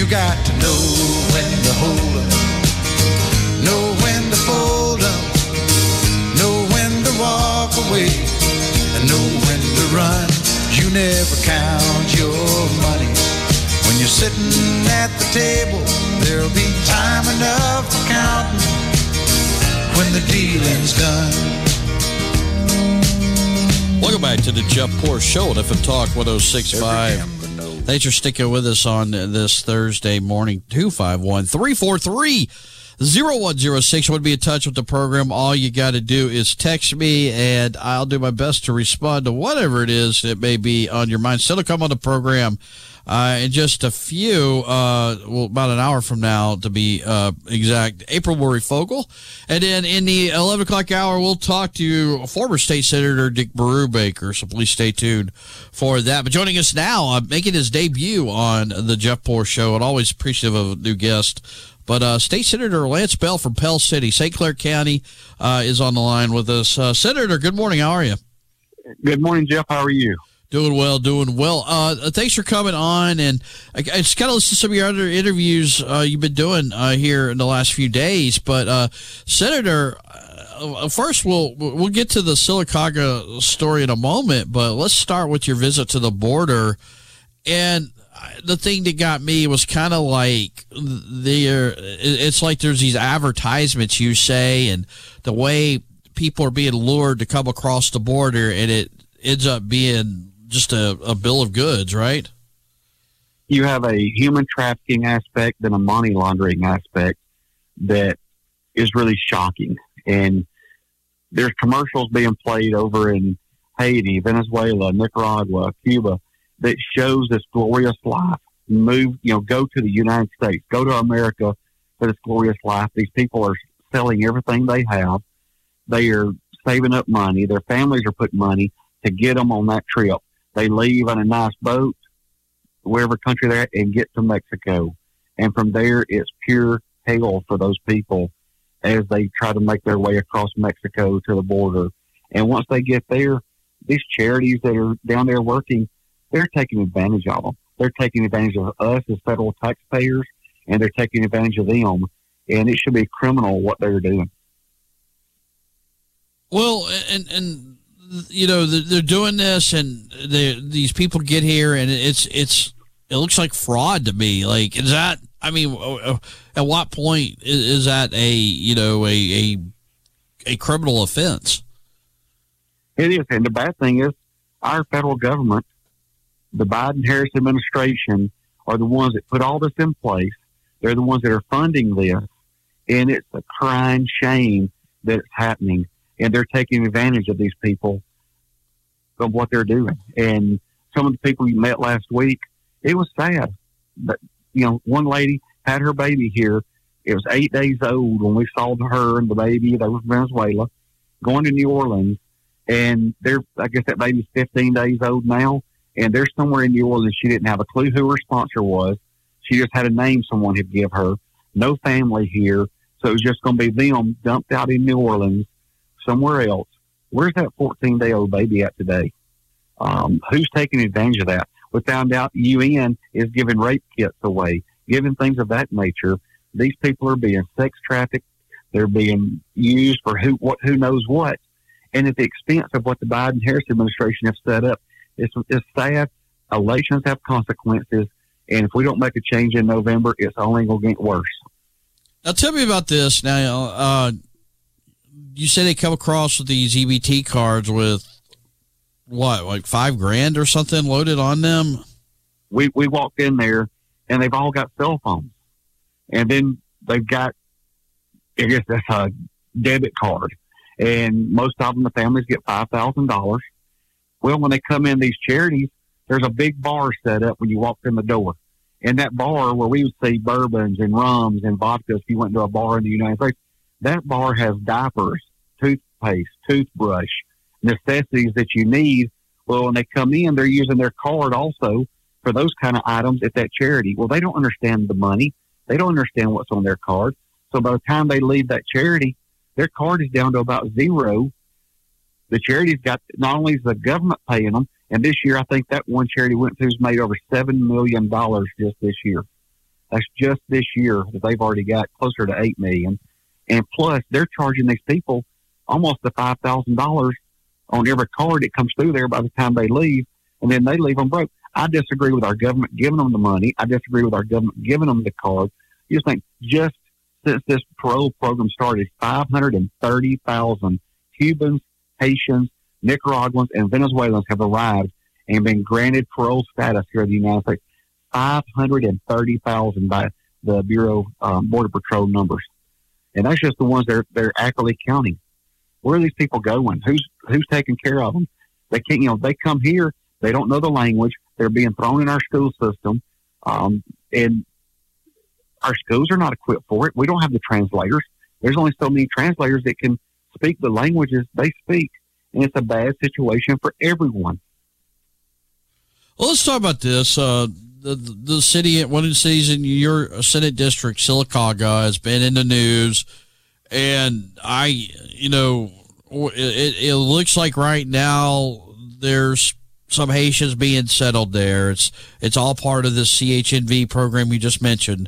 You got to know when to hold 'em, know when to fold 'em, know when to walk away, and know when to run. You never count your money. When you're sitting at the table, there'll be time enough for counting when the dealing's done. Welcome back to the Jeff Poor Show at FM Talk 106.5. Thanks for sticking with us on this Thursday morning. 251-343-0106. Want to be in touch with the program? All you got to do is text me, and I'll do my best to respond to whatever it is that may be on your mind. Still to come on the program in just a few, about an hour from now to be exact, April Murray Fogel. And then in the 11 o'clock hour, we'll talk to former State Senator Dick Brubaker, so please stay tuned for that. But joining us now, making his debut on the Jeff Poor Show, and always appreciative of a new guest, but State Senator Lance Bell from Pell City, St. Clair County, is on the line with us. Senator, good morning. How are you? Good morning, Jeff. How are you? Doing well. Thanks for coming on. And I just kind of listened to some of your other interviews you've been doing here in the last few days. But Senator, first we'll get to the Sylacauga story in a moment. But let's start with your visit to the border. And the thing that got me was kind of like it's like there's these advertisements, you say, and the way people are being lured to come across the border, and it ends up being just a bill of goods, right? You have a human trafficking aspect and a money laundering aspect that is really shocking. And there's commercials being played over in Haiti, Venezuela, Nicaragua, Cuba that shows this glorious life. Go to the United States, go to America for this glorious life. These people are selling everything they have. They are saving up money. Their families are putting money to get them on that trip. They leave on a nice boat, wherever country they're at, and get to Mexico. And from there, it's pure hell for those people as they try to make their way across Mexico to the border. And once they get there, these charities that are down there working, they're taking advantage of them. They're taking advantage of us as federal taxpayers, and they're taking advantage of them. And it should be criminal what they're doing. Well, and they're doing this, and these people get here, and it looks like fraud to me. Like, is that? I mean, at what point is that a criminal offense? It is, and the bad thing is, our federal government, the Biden-Harris administration, are the ones that put all this in place. They're the ones that are funding this, and it's a crying shame that it's happening. And they're taking advantage of these people, of what they're doing. And some of the people you met last week, it was sad. But, one lady had her baby here. It was 8 days old when we saw her and the baby. They were from Venezuela, going to New Orleans. And I guess that baby's 15 days old now. And they're somewhere in New Orleans. She didn't have a clue who her sponsor was. She just had a name someone had give her. No family here. So it was just going to be them dumped out in New Orleans somewhere else. Where's that 14-day-old baby at today? Who's taking advantage of that? We found out UN is giving rape kits away, giving things of that nature. These people are being sex trafficked. They're being used for who knows what. And at the expense of what the Biden-Harris administration have set up, it's sad. Elections have consequences. And if we don't make a change in November, it's only going to get worse. Now, tell me about this. Now, you say they come across with these EBT cards with what, like $5,000 or something loaded on them? We walked in there, and they've all got cell phones. And then they've got, I guess that's a debit card. And most of them, the families get $5,000. Well, when they come in these charities, there's a big bar set up when you walk in the door. And that bar where we would see bourbons and rums and vodkas, if you went to a bar in the United States, that bar has diapers, toothpaste, toothbrush, necessities that you need. Well, when they come in, they're using their card also for those kind of items at that charity. Well, they don't understand the money. They don't understand what's on their card. So by the time they leave that charity, their card is down to about zero. The charity's got, not only is the government paying them, and this year I think that one charity went to has made over $7 million just this year. That's just this year that they've already got closer to $8 million. And plus, they're charging these people almost to $5,000 on every card that comes through there by the time they leave, and then they leave them broke. I disagree with our government giving them the money. I disagree with our government giving them the card. You just think just since this parole program started, 530,000 Cubans, Haitians, Nicaraguans, and Venezuelans have arrived and been granted parole status here in the United States. 530,000 by the Bureau Border Patrol numbers. And that's just the ones they're accurately counting. Where are these people going? Who's taking care of them? They can't, they come here, they don't know the language, they're being thrown in our school system, and our schools are not equipped for it. We don't have the translators. There's only so many translators that can speak the languages they speak, and it's a bad situation for everyone. Well, let's talk about this. The city, one of the cities in your Senate district, Sylacauga, has been in the news, and it looks like right now there's some Haitians being settled there. It's all part of this CHNV program you just mentioned.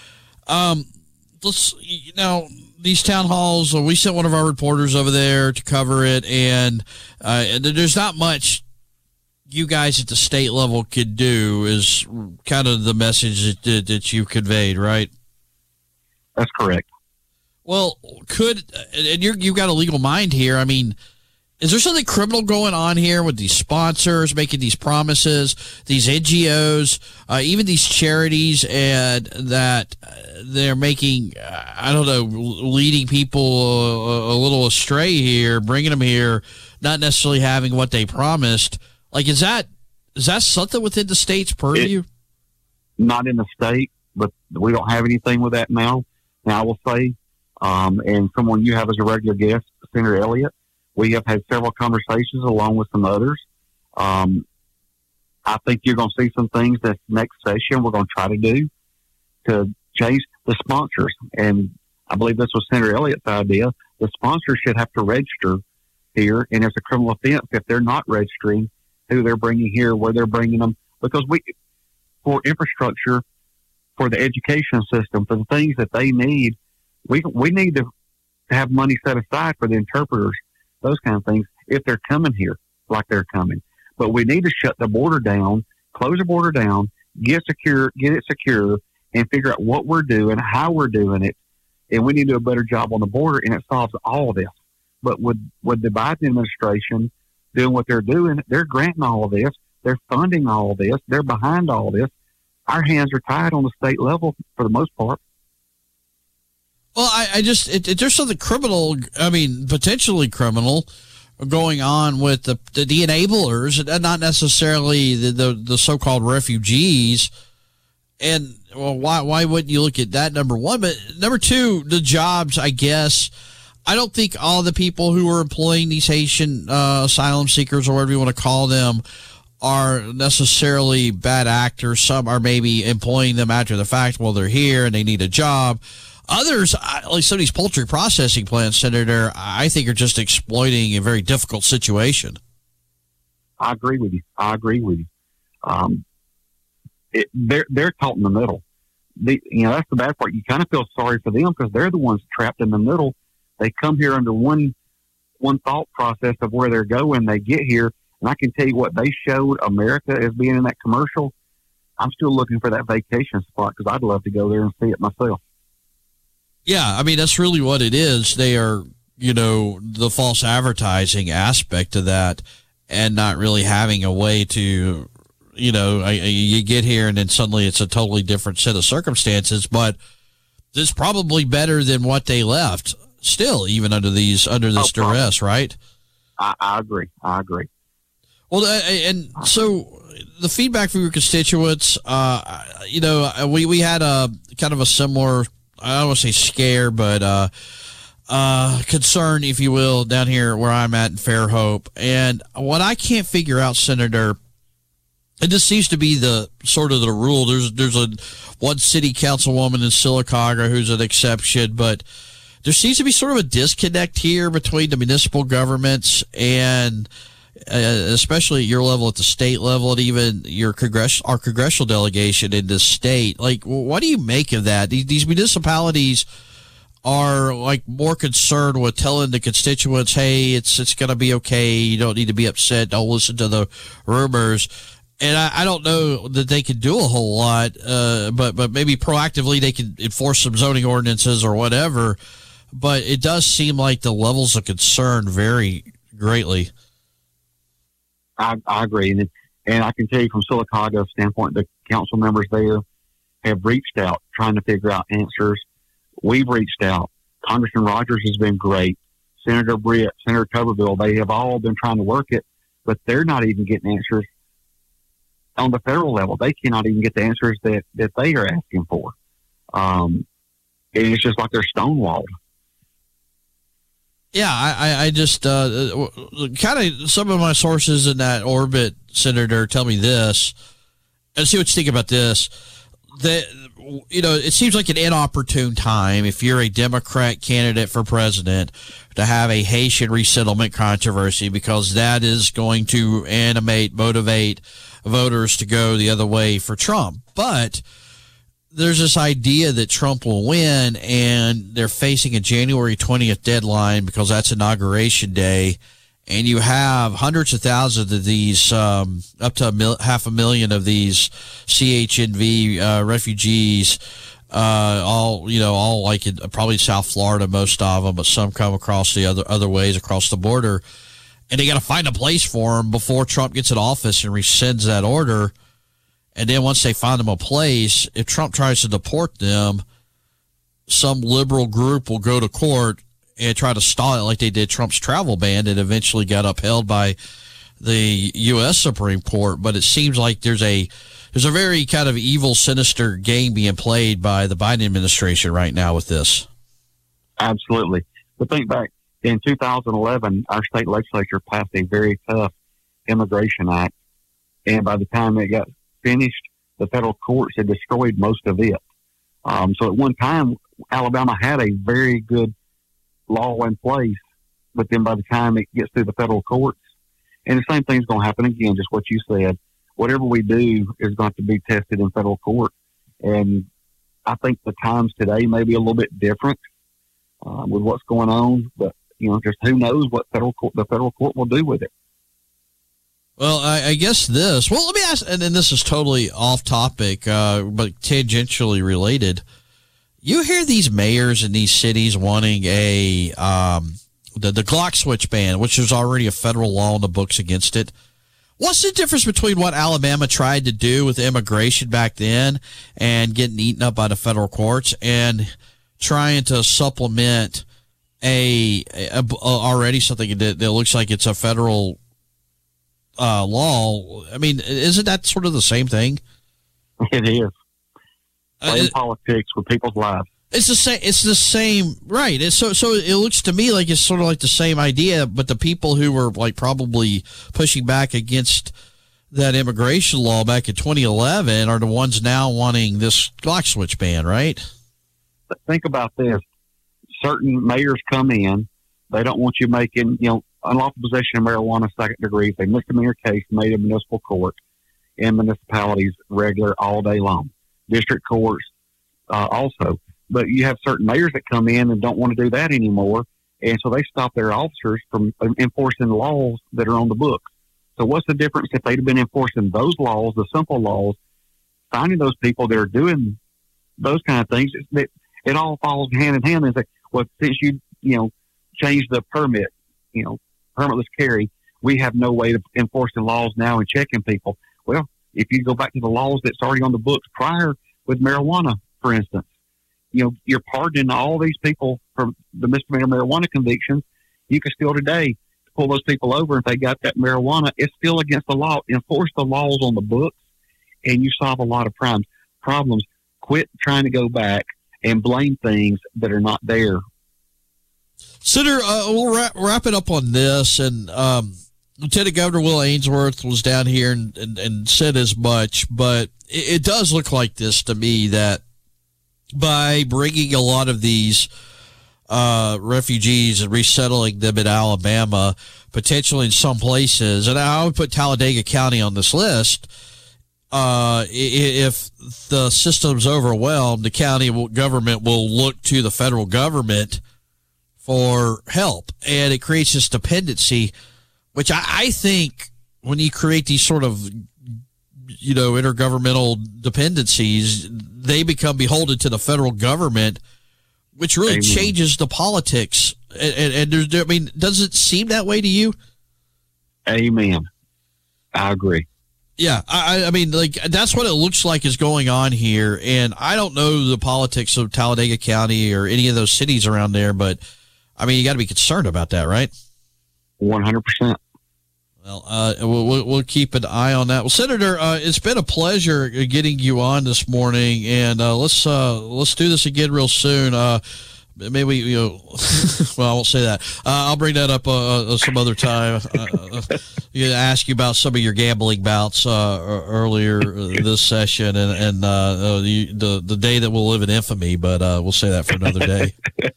These town halls, we sent one of our reporters over there to cover it, and there's not much you guys at the state level could do, is kind of the message that you conveyed, right? That's correct. Well, and you've got a legal mind here. I mean, is there something criminal going on here with these sponsors making these promises, these NGOs, even these charities, and that they're making, leading people a little astray here, bringing them here, not necessarily having what they promised? Like, is that something within the state's purview? Not in the state, but we don't have anything with that now. Now, I will say, and someone you have as a regular guest, Senator Elliott, we have had several conversations along with some others. I think you're going to see some things that next session we're going to try to do to change the sponsors. And I believe this was Senator Elliott's idea. The sponsors should have to register here, and it's a criminal offense if they're not registering who they're bringing here, where they're bringing them, because for infrastructure, for the education system, for the things that they need, we need to have money set aside for the interpreters, those kind of things, if they're coming here like they're coming. But we need to shut the border down, close the border down, get it secure, and figure out what we're doing, how we're doing it, and we need to do a better job on the border, and it solves all of this. But with the Biden administration doing what they're doing, they're granting all of this, they're funding all of this, they're behind all of this. Our hands are tied on the state level for the most part. Well, there's something criminal, potentially criminal, going on with the enablers, and not necessarily the so-called refugees. And, well, why wouldn't you look at that, number one? But number two, the jobs, I guess. I don't think all the people who are employing these Haitian asylum seekers, or whatever you want to call them, are necessarily bad actors. Some are maybe employing them after the fact while they're here and they need a job. Others, like some of these poultry processing plants, Senator, I think are just exploiting a very difficult situation. I agree with you. They're caught in the middle. That's the bad part. You kind of feel sorry for them because they're the ones trapped in the middle. They come here under one thought process of where they're going. They get here, and I can tell you what they showed America as being in that commercial. I'm still looking for that vacation spot because I'd love to go there and see it myself. Yeah, that's really what it is. They are, the false advertising aspect of that, and not really having a way to, you get here and then suddenly it's a totally different set of circumstances, but it's probably better than what they left still, even under this duress, right? I agree. Well, and so the feedback from your constituents, we had a kind of a similar, I don't want to say scare, but concern, if you will, down here where I'm at in Fairhope. And what I can't figure out, Senator, it just seems to be the sort of the rule. There's one city councilwoman in Sylacauga who's an exception, but there seems to be sort of a disconnect here between the municipal governments and especially at your level, at the state level, and even our congressional delegation in this state. Like, what do you make of that? These municipalities are like more concerned with telling the constituents, hey, it's going to be okay. You don't need to be upset. Don't listen to the rumors. And I don't know that they could do a whole lot, but maybe proactively they can enforce some zoning ordinances or whatever. But it does seem like the levels of concern vary greatly. I agree. And I can tell you from Sylacauga's standpoint, the council members there have reached out trying to figure out answers. We've reached out. Congressman Rogers has been great. Senator Britt, Senator Tuberville, they have all been trying to work it, but they're not even getting answers on the federal level. They cannot even get the answers that they are asking for. And it's just like they're stonewalled. Yeah, I just kind of some of my sources in that orbit, Senator, tell me this. And see what you think about this. That, you know, it seems like an inopportune time if you're a Democrat candidate for president to have a Haitian resettlement controversy, because that is going to motivate voters to go the other way for Trump. But there's this idea that Trump will win, and they're facing a January 20th deadline because that's Inauguration Day. And you have hundreds of thousands of these, up to 500,000 of these CHNV refugees, all like in probably South Florida, most of them, but some come across the other ways across the border. And they got to find a place for them before Trump gets in office and rescinds that order. And then once they find them a place, if Trump tries to deport them, some liberal group will go to court and try to stall it like they did Trump's travel ban that eventually got upheld by the U.S. Supreme Court. But it seems like there's a very kind of evil, sinister game being played by the Biden administration right now with this. Absolutely. But think back, in 2011, our state legislature passed a very tough immigration act. And by the time it got finished, the federal courts had destroyed most of it. So at one time, Alabama had a very good law in place, but then by the time it gets through the federal courts, and the same thing's going to happen again, just what you said, whatever we do is going to be tested in federal court. And I think the times today may be a little bit different with what's going on, but just who knows what the federal court will do with it. Well, I guess this. Well, let me ask, and this is totally off topic, but tangentially related. You hear these mayors in these cities wanting the Glock switch ban, which is already a federal law in the books against it. What's the difference between what Alabama tried to do with immigration back then and getting eaten up by the federal courts and trying to supplement already something that looks like it's a federal law? I mean, isn't that sort of the same thing? It is. Playing politics with people's lives. It's the same. It's the same, right? So it looks to me like it's sort of like the same idea, but the people who were like probably pushing back against that immigration law back in 2011 are the ones now wanting this Glock switch ban, right? Think about this: certain mayors come in, they don't want you making unlawful possession of marijuana second degree. If a misdemeanor case made in municipal court in municipalities regular all day long. District courts also. But you have certain mayors that come in and don't want to do that anymore, and so they stop their officers from enforcing laws that are on the books. So what's the difference if they'd have been enforcing those laws, the simple laws, finding those people that are doing those kind of things? It all falls hand in hand. It's like, well, since you changed the permit, permitless carry, we have no way of enforcing laws now and checking people. Well, if you go back to the laws that's already on the books prior with marijuana, for instance, you're pardoning all these people from the misdemeanor marijuana convictions. You can still today pull those people over if they got that marijuana. It's still against the law. Enforce the laws on the books, and you solve a lot of problems. Quit trying to go back and blame things that are not there. Senator, we'll wrap it up on this. And Lieutenant Governor Will Ainsworth was down here and said as much, but it does look like this to me, that by bringing a lot of these refugees and resettling them in Alabama, potentially in some places. And I would put Talladega County on this list. If the system's overwhelmed, the county government will look to the federal government for help. And it creates this dependency, which I think when you create these sort of, intergovernmental dependencies, they become beholden to the federal government, which really changes the politics. And does it seem that way to you? Amen. I agree. Yeah, I mean, that's what it looks like is going on here. And I don't know the politics of Talladega County or any of those cities around there, but I mean, you got to be concerned about that, right? 100%. Well, we'll keep an eye on that. Well, Senator, it's been a pleasure getting you on this morning, and let's do this again real soon. Maybe well, I won't say that. I'll bring that up some other time. Ask you about some of your gambling bouts earlier this session, and the day that we'll live in infamy. But we'll say that for another day.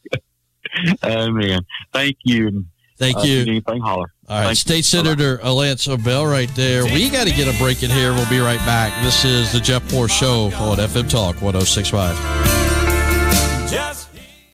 Man, thank you. Thank you. Anything, holler. All right, State Senator Lance Bell right there. We got to get a break in here. We'll be right back. This is the Jeff Moore Show on FM Talk 106.5.